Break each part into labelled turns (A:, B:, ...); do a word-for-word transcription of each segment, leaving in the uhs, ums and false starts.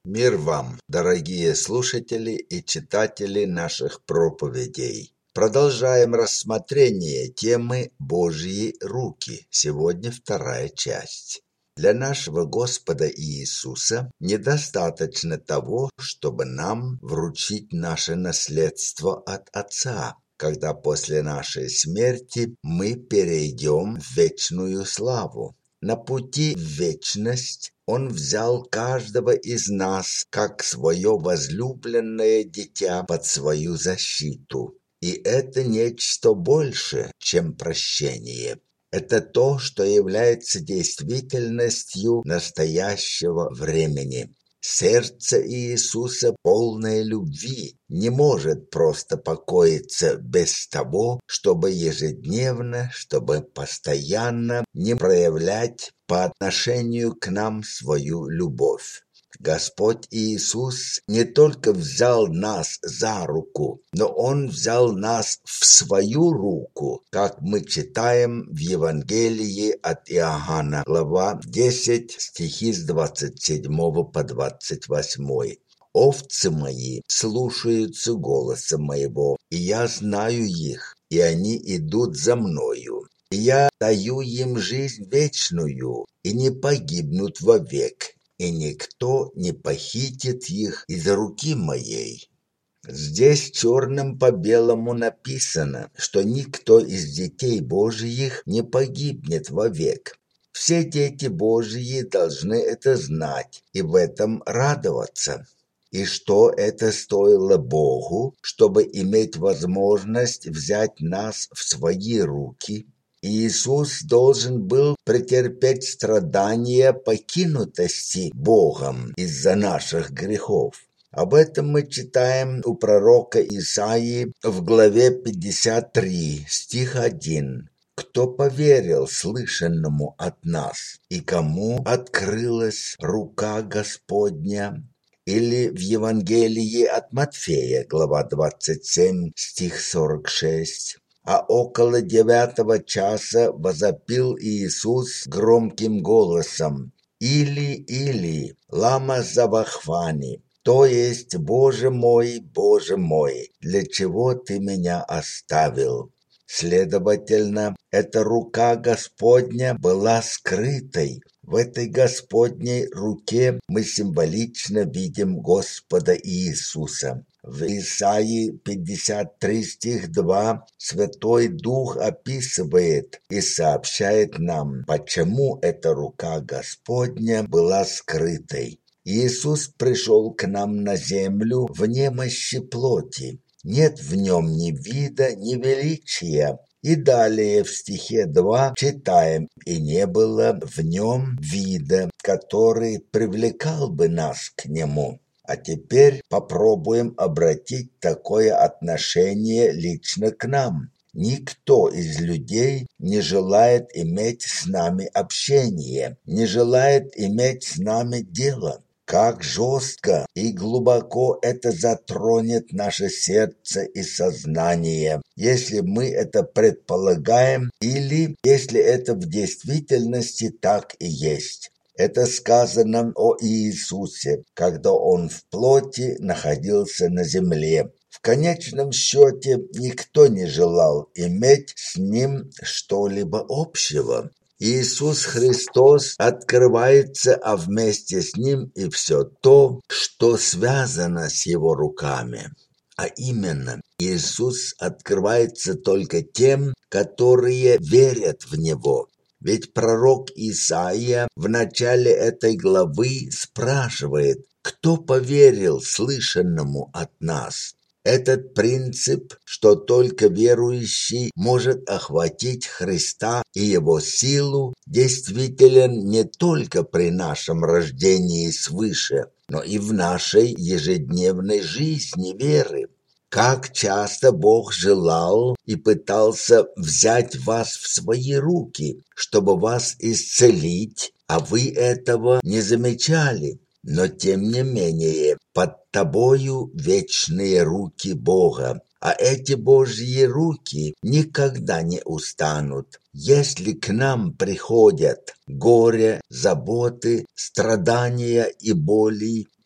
A: Мир вам, дорогие слушатели и читатели наших проповедей. Продолжаем рассмотрение темы «Божьи руки». Сегодня вторая часть. Для нашего Господа Иисуса недостаточно того, чтобы нам вручить наше наследство от Отца, когда после нашей смерти мы перейдем в вечную славу. На пути в вечность Он взял каждого из нас, как свое возлюбленное дитя, под свою защиту. И это нечто больше, чем прощение. Это то, что является действительностью настоящего времени. Сердце Иисуса, полное любви, не может просто покоиться без того, чтобы ежедневно, чтобы постоянно не проявлять по отношению к нам свою любовь. Господь Иисус не только взял нас за руку, но Он взял нас в свою руку, как мы читаем в Евангелии от Иоанна, глава десять, стихи с двадцать седьмого по двадцать восьмой. «Овцы мои слушаются голоса моего, и я знаю их, и они идут за мною. И я даю им жизнь вечную, и не погибнут вовек, и никто не похитит их из руки моей». Здесь черным по белому написано, что никто из детей Божьих не погибнет вовек. Все дети Божьи должны это знать и в этом радоваться. И что это стоило Богу, чтобы иметь возможность взять нас в свои руки? Иисус должен был претерпеть страдания покинутости Богом из-за наших грехов. Об этом мы читаем у пророка Исаии в главе пятьдесят три, стих один. «Кто поверил слышанному от нас, и кому открылась рука Господня?» Или в Евангелии от Матфея, глава двадцать семь, стих сорок шесть. «А около девятого часа возопил Иисус громким голосом: Или, или, лама савахфани, то есть, Боже мой, Боже мой, для чего ты меня оставил?» Следовательно, эта рука Господня была скрытой. В этой Господней руке мы символично видим Господа Иисуса. В Исаии пятьдесят три, стих два Святой Дух описывает и сообщает нам, почему эта рука Господня была скрытой. Иисус пришел к нам на землю в немощи плоти. Нет в нем ни вида, ни величия. И далее в стихе два читаем: «И не было в нем вида, который привлекал бы нас к нему». А теперь попробуем обратить такое отношение лично к нам. Никто из людей не желает иметь с нами общение, не желает иметь с нами дело. Как жестко и глубоко это затронет наше сердце и сознание, если мы это предполагаем или если это в действительности так и есть. Это сказано о Иисусе, когда Он в плоти находился на земле. В конечном счете никто не желал иметь с Ним что-либо общего. Иисус Христос открывается, а вместе с Ним и все то, что связано с Его руками. А именно, Иисус открывается только тем, которые верят в Него. Ведь пророк Исаия в начале этой главы спрашивает: «Кто поверил слышанному от нас?» Этот принцип, что только верующий может охватить Христа и Его силу, действителен не только при нашем рождении свыше, но и в нашей ежедневной жизни веры. Как часто Бог желал и пытался взять вас в свои руки, чтобы вас исцелить, а вы этого не замечали. Но тем не менее, под тобою вечные руки Бога, а эти Божьи руки никогда не устанут. Если к нам приходят горе, заботы, страдания и боли,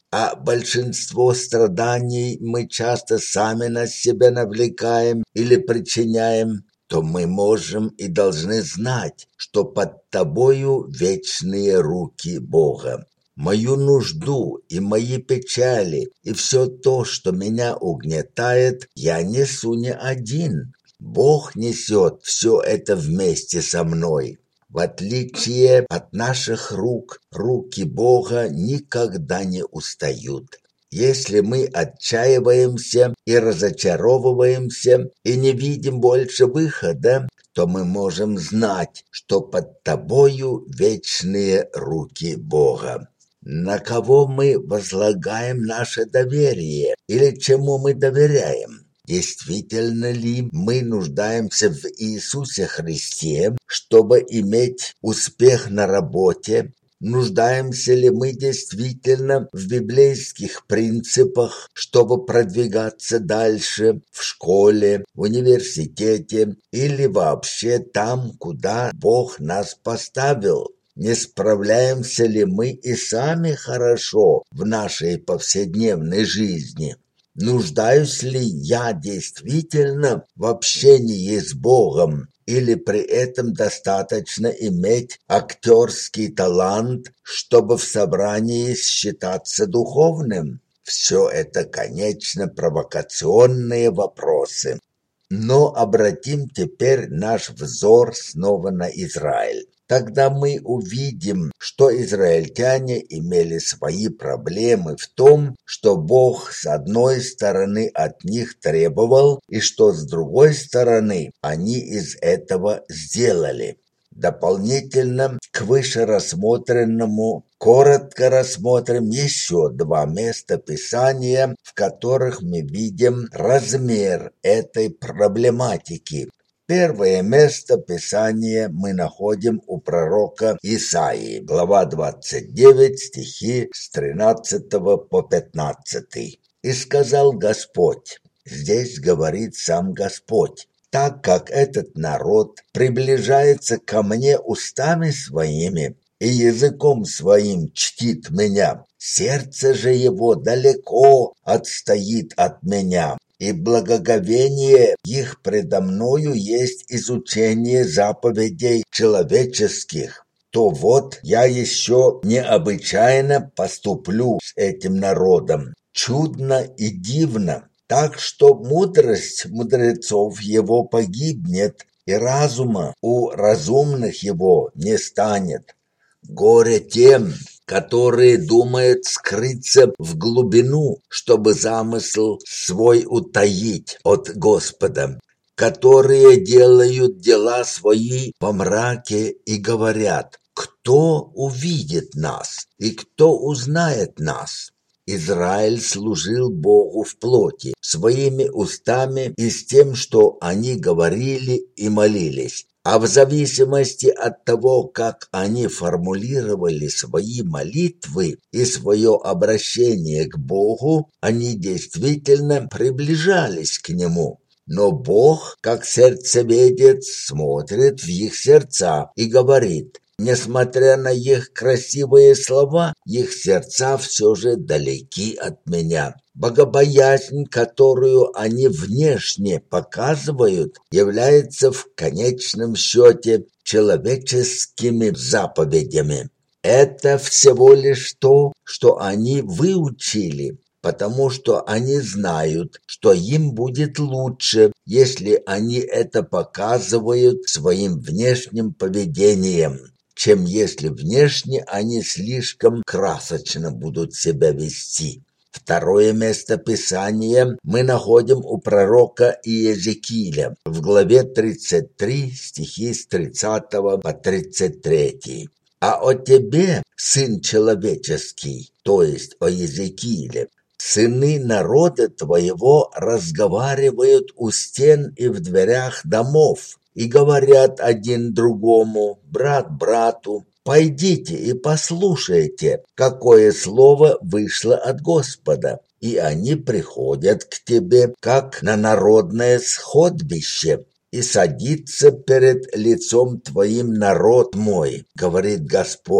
A: а большинство страданий мы часто сами на себя навлекаем или причиняем, то мы можем и должны знать, что под тобою вечные руки Бога. Мою нужду и мои печали, и все то, что меня угнетает, я несу не один. Бог несет все это вместе со мной. В отличие от наших рук, руки Бога никогда не устают. Если мы отчаиваемся и разочаровываемся и не видим больше выхода, то мы можем знать, что под тобою вечные руки Бога. На кого мы возлагаем наше доверие или чему мы доверяем? Действительно ли мы нуждаемся в Иисусе Христе, чтобы иметь успех на работе? Нуждаемся ли мы действительно в библейских принципах, чтобы продвигаться дальше в школе, в университете или вообще там, куда Бог нас поставил? Не справляемся ли мы и сами хорошо в нашей повседневной жизни? Нуждаюсь ли я действительно в общении с Богом? Или при этом достаточно иметь актерский талант, чтобы в собрании считаться духовным? Все это, конечно, провокационные вопросы. Но обратим теперь наш взор снова на Израиль. Тогда мы увидим, что израильтяне имели свои проблемы в том, что Бог с одной стороны от них требовал, и что с другой стороны они из этого сделали. Дополнительно к вышерассмотренному коротко рассмотрим еще два места Писания, в которых мы видим размер этой проблематики. Первое место Писания мы находим у пророка Исаии, глава двадцать девять, стихи с тринадцатого по пятнадцатый. «И сказал Господь», здесь говорит сам Господь, «так как этот народ приближается ко мне устами своими и языком своим чтит меня, сердце же его далеко отстоит от меня». И благоговение их предо мною есть изучение заповедей человеческих, то вот я еще необычайно поступлю с этим народом, чудно и дивно, так что мудрость мудрецов его погибнет, и разума у разумных его не станет. Горе тем, которые думают скрыться в глубину, чтобы замысл свой утаить от Господа, которые делают дела свои во мраке и говорят: «Кто увидит нас и кто узнает нас?» Израиль служил Богу в плоти, своими устами и с тем, что они говорили и молились. А в зависимости от того, как они формулировали свои молитвы и свое обращение к Богу, они действительно приближались к Нему. Но Бог, как сердцеведец, смотрит в их сердца и говорит: несмотря на их красивые слова, их сердца все же далеки от меня. Богобоязнь, которую они внешне показывают, является в конечном счете человеческими заповедями. Это всего лишь то, что они выучили, потому что они знают, что им будет лучше, если они это показывают своим внешним поведением, чем если внешне они слишком красочно будут себя вести. Второе место Писания мы находим у пророка Иезекииля в главе тридцать три, стихи с тридцатого по тридцать третий. «А о тебе, сын человеческий, то есть о Иезекииле, сыны народа твоего разговаривают у стен и в дверях домов, и говорят один другому, брат брату: пойдите и послушайте, какое слово вышло от Господа. И они приходят к тебе, как на народное сходбище, и садится перед лицом твоим народ мой, говорит Господь.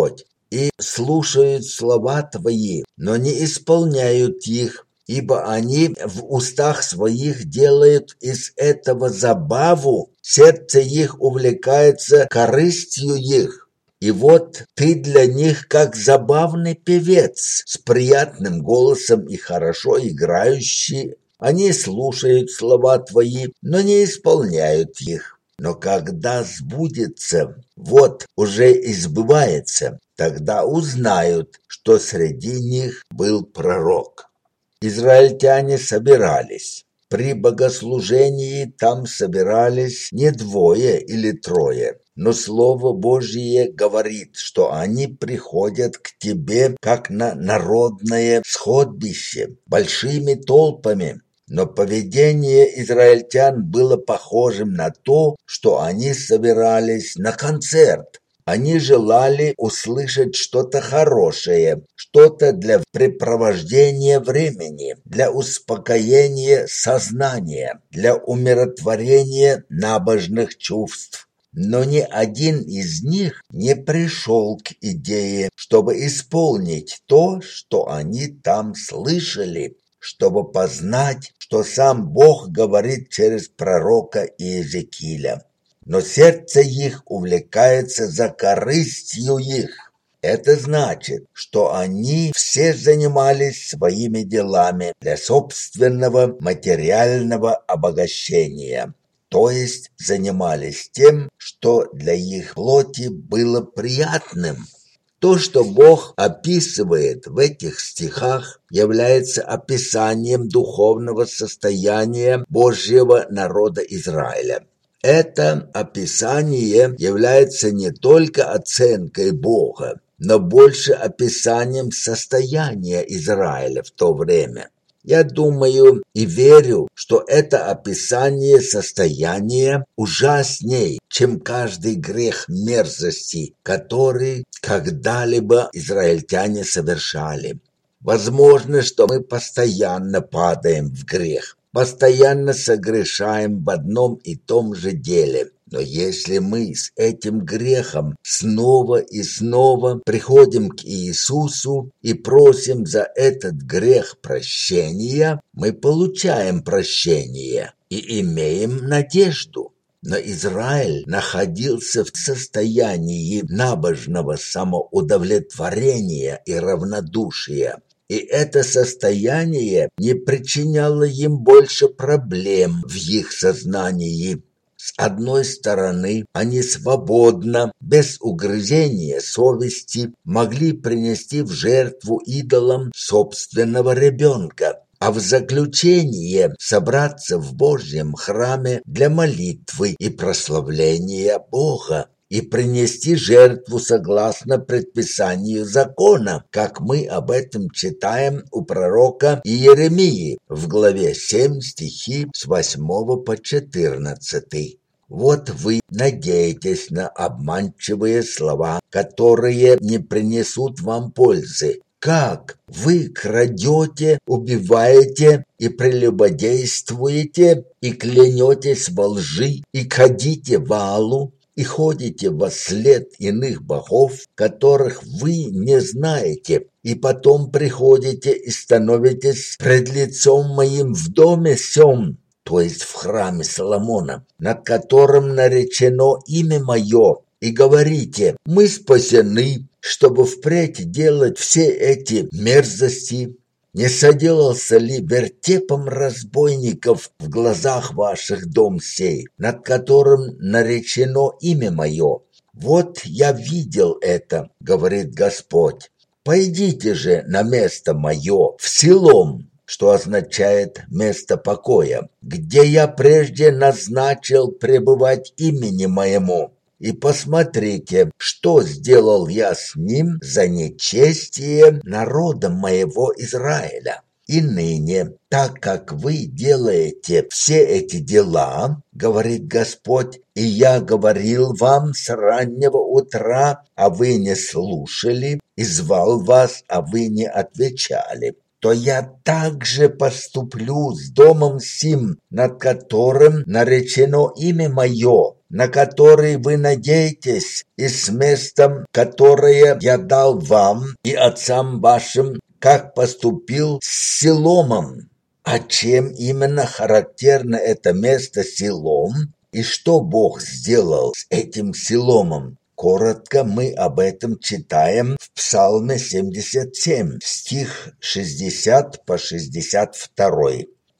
A: и слушают слова твои, но не исполняют их, ибо они в устах своих делают из этого забаву, сердце их увлекается корыстью их. И вот ты для них как забавный певец, с приятным голосом и хорошо играющий. Они слушают слова твои, но не исполняют их. Но когда сбудется, вот уже и сбывается, тогда узнают, что среди них был пророк. Израильтяне собирались. При богослужении там собирались не двое или трое, но Слово Божье говорит, что они приходят к тебе как на народное сходбище, большими толпами. Но поведение израильтян было похожим на то, что они собирались на концерт. Они желали услышать что-то хорошее, что-то для препровождения времени, для успокоения сознания, для умиротворения набожных чувств. Но ни один из них не пришел к идее, чтобы исполнить то, что они там слышали, чтобы познать, что сам Бог говорит через пророка Иезекииля. Но сердце их увлекается за корыстью их. Это значит, что они все занимались своими делами для собственного материального обогащения, то есть занимались тем, что для их плоти было приятным. То, что Бог описывает в этих стихах, является описанием духовного состояния Божьего народа Израиля. Это описание является не только оценкой Бога, но больше описанием состояния Израиля в то время. Я думаю и верю, что это описание состояния ужасней, чем каждый грех мерзости, который когда-либо израильтяне совершали. Возможно, что мы постоянно падаем в грех, постоянно согрешаем в одном и том же деле. Но если мы с этим грехом снова и снова приходим к Иисусу и просим за этот грех прощения, мы получаем прощение и имеем надежду. Но Израиль находился в состоянии набожного самоудовлетворения и равнодушия. И это состояние не причиняло им больше проблем в их сознании. С одной стороны, они свободно, без угрызения совести, могли принести в жертву идолам собственного ребенка, а в заключение собраться в Божьем храме для молитвы и прославления Бога и принести жертву согласно предписанию закона, как мы об этом читаем у пророка Иеремии в главе семь стихи с восьмого по четырнадцатый. Вот вы надеетесь на обманчивые слова, которые не принесут вам пользы. Как вы крадете, убиваете и прелюбодействуете, и клянетесь во лжи, и кадите Ваалу, и ходите во след иных богов, которых вы не знаете, и потом приходите и становитесь пред лицом моим в доме сем, то есть в храме Соломона, над которым наречено имя мое, и говорите: мы спасены, чтобы впредь делать все эти мерзости. Не соделался ли вертепом разбойников в глазах ваших дом сей, над которым наречено имя мое? Вот я видел это, говорит Господь. Пойдите же на место мое в Силом, что означает место покоя, где я прежде назначил пребывать имени моему. И посмотрите, что сделал я с ним за нечестие народа моего Израиля. И ныне, так как вы делаете все эти дела, говорит Господь, и я говорил вам с раннего утра, а вы не слушали, и звал вас, а вы не отвечали, то я также поступлю с домом сим, над которым наречено имя мое, на который вы надеетесь, и с местом, которое я дал вам и отцам вашим, как поступил с Силомом. А чем именно характерно это место Силом, и что Бог сделал с этим Силомом? Коротко мы об этом читаем в Псалме семьдесят семь, стих шестьдесят по шестьдесят два.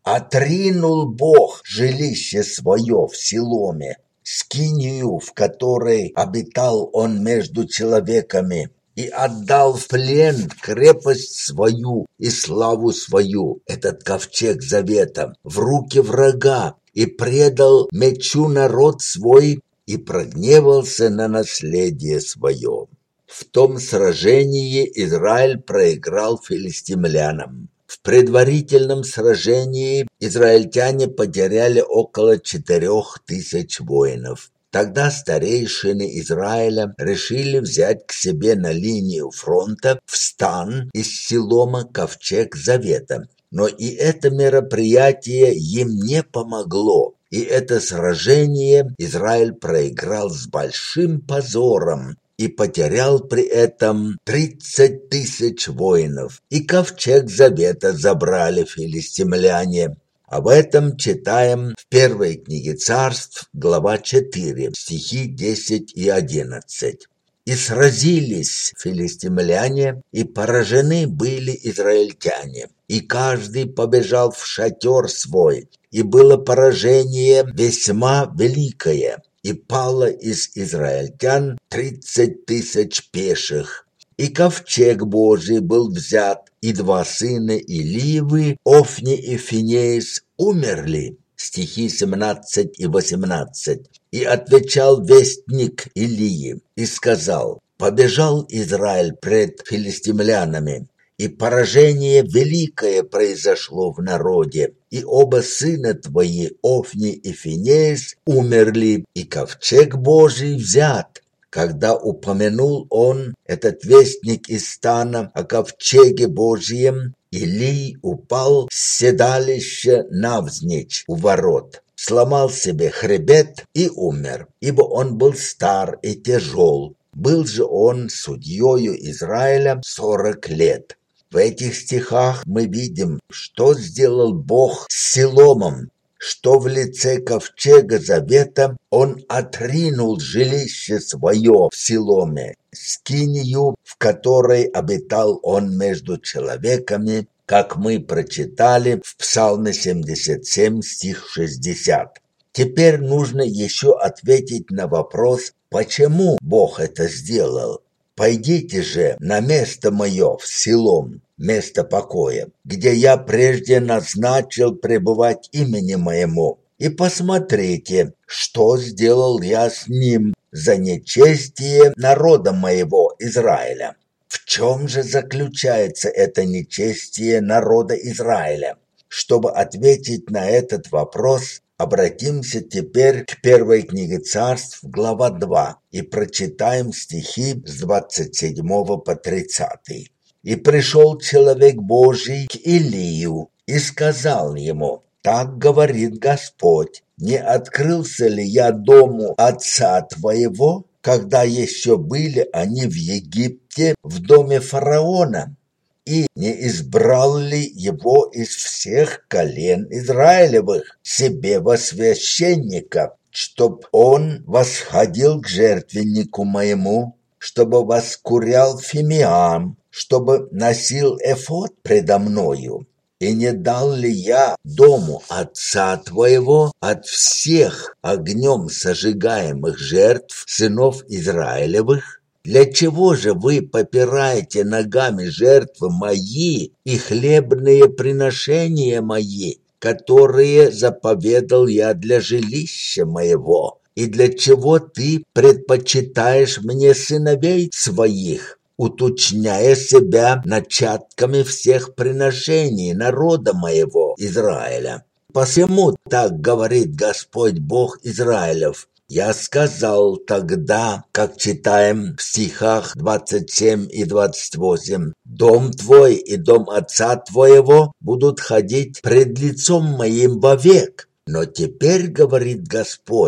A: «Отринул Бог жилище свое в Силоме, скинию, в которой обитал он между человеками, и отдал в плен крепость свою и славу свою, этот ковчег завета, в руки врага, и предал мечу народ свой, и прогневался на наследие свое». В том сражении Израиль проиграл филистимлянам. В предварительном сражении израильтяне потеряли около четырех тысяч воинов. Тогда старейшины Израиля решили взять к себе на линию фронта в стан из Силома ковчег завета. Но и это мероприятие им не помогло. И это сражение Израиль проиграл с большим позором и потерял при этом тридцать тысяч воинов. И ковчег завета забрали филистимляне. Об этом читаем в первой книге Царств, глава четыре, стихи десять и одиннадцать. «И сразились филистимляне, и поражены были израильтяне, и каждый побежал в шатер свой, и было поражение весьма великое, и пало из израильтян тридцать тысяч пеших. И ковчег Божий был взят, и два сына Иливы, Офни и Финеис, умерли». Стихи семнадцать и восемнадцать. «И отвечал вестник Илии и сказал: побежал Израиль пред филистимлянами, и поражение великое произошло в народе, и оба сына твои, Офни и Финеис, умерли, и ковчег Божий взят». Когда упомянул он, этот вестник из стана, о ковчеге Божьем, Илий упал с седалища навзничь у ворот, сломал себе хребет и умер, ибо он был стар и тяжел. Был же он судьёю Израиля сорок лет. В этих стихах мы видим, что сделал Бог с Силомом, что в лице ковчега завета он отринул жилище свое в Силоме, скинию, в которой обитал он между человеками, как мы прочитали в Псалме семьдесят семь, стих шестьдесят. Теперь нужно еще ответить на вопрос, почему Бог это сделал. «Пойдите же на место мое в Силом, место покоя, где я прежде назначил пребывать имени моему, и посмотрите, что сделал я с ним за нечестие народа моего Израиля». В чем же заключается это нечестие народа Израиля? Чтобы ответить на этот вопрос, обратимся теперь к первой книге Царств, глава два, и прочитаем стихи с двадцать седьмого по тридцатый. «И пришел человек Божий к Илию и сказал ему: так говорит Господь, не открылся ли я дому отца твоего, когда еще были они в Египте в доме фараона? И не избрал ли его из всех колен Израилевых себе во священника, чтоб он восходил к жертвеннику моему, чтобы воскурял фимиам, чтобы носил эфод предо мною? И не дал ли я дому отца твоего от всех огнем сожигаемых жертв сынов Израилевых? Для чего же вы попираете ногами жертвы мои и хлебные приношения мои, которые заповедал я для жилища моего? И для чего ты предпочитаешь мне сыновей своих, уточняя себя начатками всех приношений народа моего Израиля? Посему так говорит Господь Бог Израилев: я сказал тогда, как читаем в стихах двадцать семь и двадцать восемь: дом твой и дом отца твоего будут ходить пред лицом моим вовек. Но теперь, говорит Господь,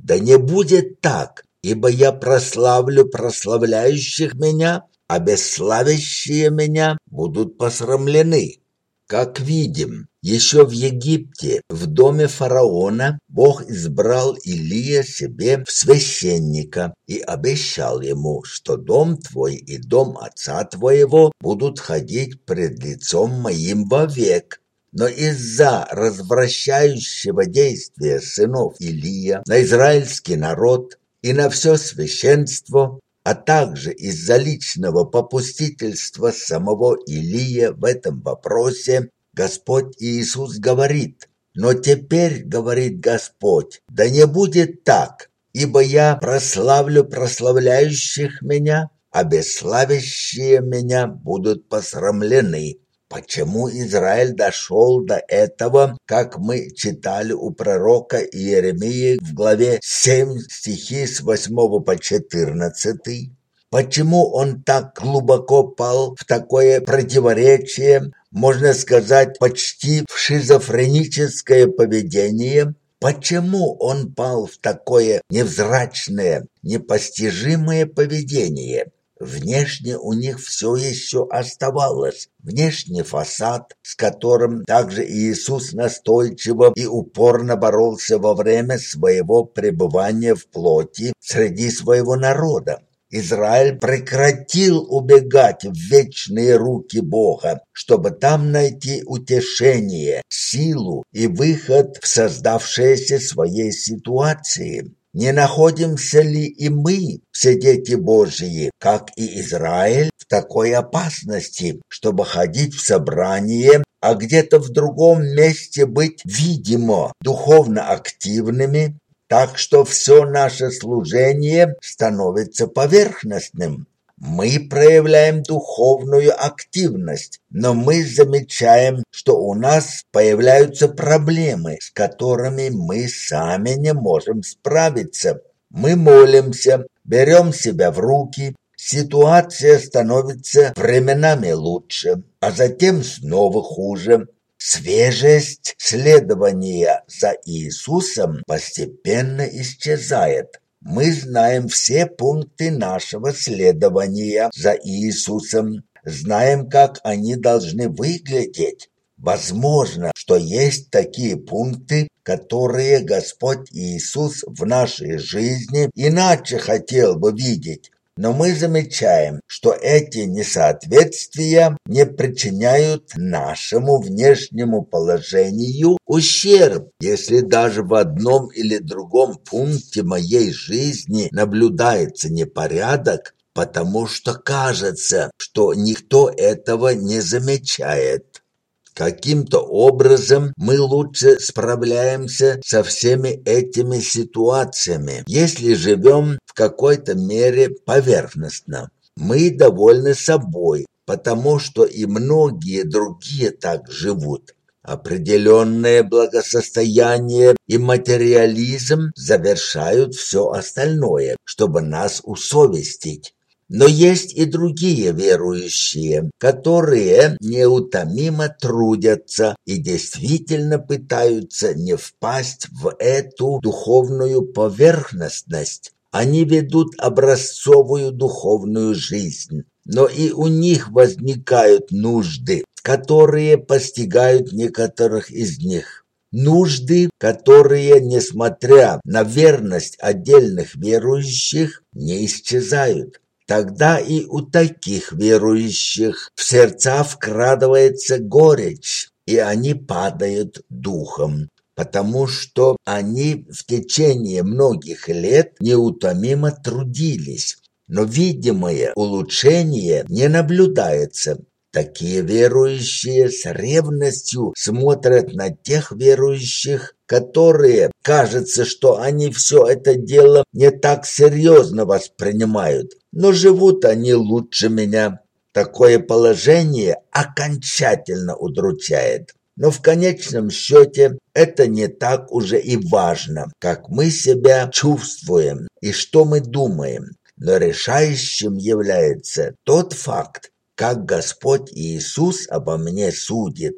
A: Да не будет так, ибо я прославлю прославляющих меня, а бесславящие меня будут посрамлены. Как видим, еще в Египте, в доме фараона, Бог избрал Илия себе в священника и обещал ему, что дом твой и дом отца твоего будут ходить пред лицом моим вовек. Но из-за развращающего действия сынов Илия на израильский народ и на все священство, а также из-за личного попустительства самого Илия в этом вопросе, Господь Иисус говорит: «Но теперь, говорит Господь, да не будет так, ибо я прославлю прославляющих меня, а бесславящие меня будут посрамлены». Почему Израиль дошел до этого, как мы читали у пророка Иеремии в главе семь, стихи с восьмого по четырнадцатый? Почему он так глубоко пал в такое противоречие, можно сказать, почти в шизофреническое поведение? Почему он пал в такое невзрачное, непостижимое поведение? Внешне у них все еще оставалось. Внешний фасад, с которым также Иисус настойчиво и упорно боролся во время своего пребывания в плоти среди своего народа. Израиль прекратил убегать в вечные руки Бога, чтобы там найти утешение, силу и выход в создавшейся своей ситуации. Не находимся ли и мы, все дети Божьи, как и Израиль, в такой опасности, чтобы ходить в собрание, а где-то в другом месте быть видимо духовно активными, так что все наше служение становится поверхностным? Мы проявляем духовную активность, но мы замечаем, что у нас появляются проблемы, с которыми мы сами не можем справиться. Мы молимся, берем себя в руки, ситуация становится временами лучше, а затем снова хуже. Свежесть следования за Иисусом постепенно исчезает. Мы знаем все пункты нашего следования за Иисусом, знаем, как они должны выглядеть. Возможно, что есть такие пункты, которые Господь Иисус в нашей жизни иначе хотел бы видеть. Но мы замечаем, что эти несоответствия не причиняют нашему внешнему положению ущерб. Если даже в одном или другом пункте моей жизни наблюдается непорядок, потому что кажется, что никто этого не замечает. Каким-то образом мы лучше справляемся со всеми этими ситуациями, если живем в какой-то мере поверхностно. Мы довольны собой, потому что и многие другие так живут. Определенное благосостояние и материализм завершают все остальное, чтобы нас усовестить. Но есть и другие верующие, которые неутомимо трудятся и действительно пытаются не впасть в эту духовную поверхностность. Они ведут образцовую духовную жизнь, но и у них возникают нужды, которые постигают некоторых из них. Нужды, которые, несмотря на верность отдельных верующих, не исчезают. Тогда и у таких верующих в сердца вкрадывается горечь, и они падают духом, потому что они в течение многих лет неутомимо трудились, но видимое улучшение не наблюдается. Такие верующие с ревностью смотрят на тех верующих, которые, кажется, что они все это дело не так серьезно воспринимают, но живут они лучше меня. Такое положение окончательно удручает. Но в конечном счете это не так уже и важно, как мы себя чувствуем и что мы думаем. Но решающим является тот факт, как Господь Иисус обо мне судит.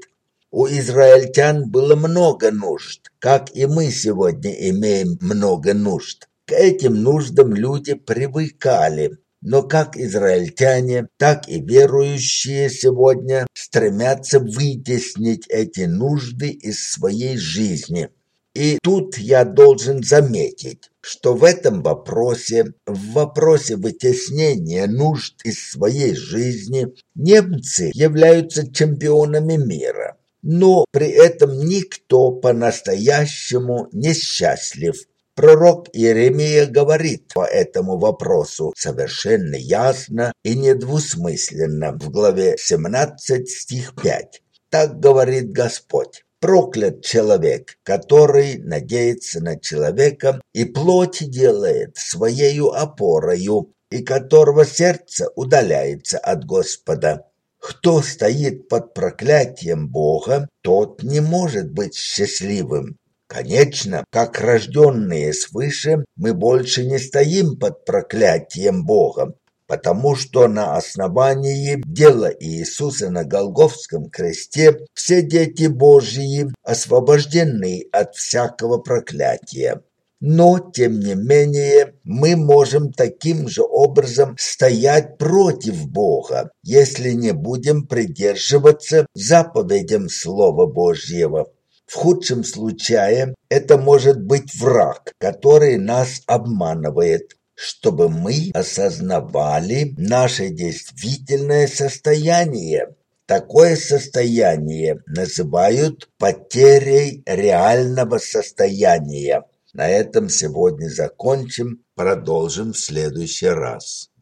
A: У израильтян было много нужд, как и мы сегодня имеем много нужд. К этим нуждам люди привыкали, но как израильтяне, так и верующие сегодня стремятся вытеснить эти нужды из своей жизни. И тут я должен заметить, что в этом вопросе, в вопросе вытеснения нужд из своей жизни, немцы являются чемпионами мира. Но при этом никто по-настоящему не счастлив. Пророк Иеремия говорит по этому вопросу совершенно ясно и недвусмысленно в главе семнадцать, стих пять. Так говорит Господь: «Проклят человек, который надеется на человека и плоть делает своею опорою, и которого сердце удаляется от Господа. Кто стоит под проклятием Бога, тот не может быть счастливым». Конечно, как рожденные свыше, мы больше не стоим под проклятием Бога, потому что на основании дела Иисуса на Голгофском кресте все дети Божьи освобождены от всякого проклятия. Но, тем не менее, мы можем таким же образом стоять против Бога, если не будем придерживаться заповедям Слова Божьего. В худшем случае это может быть враг, который нас обманывает, чтобы мы осознавали наше действительное состояние. Такое состояние называют потерей реального состояния. На этом сегодня закончим, продолжим в следующий раз.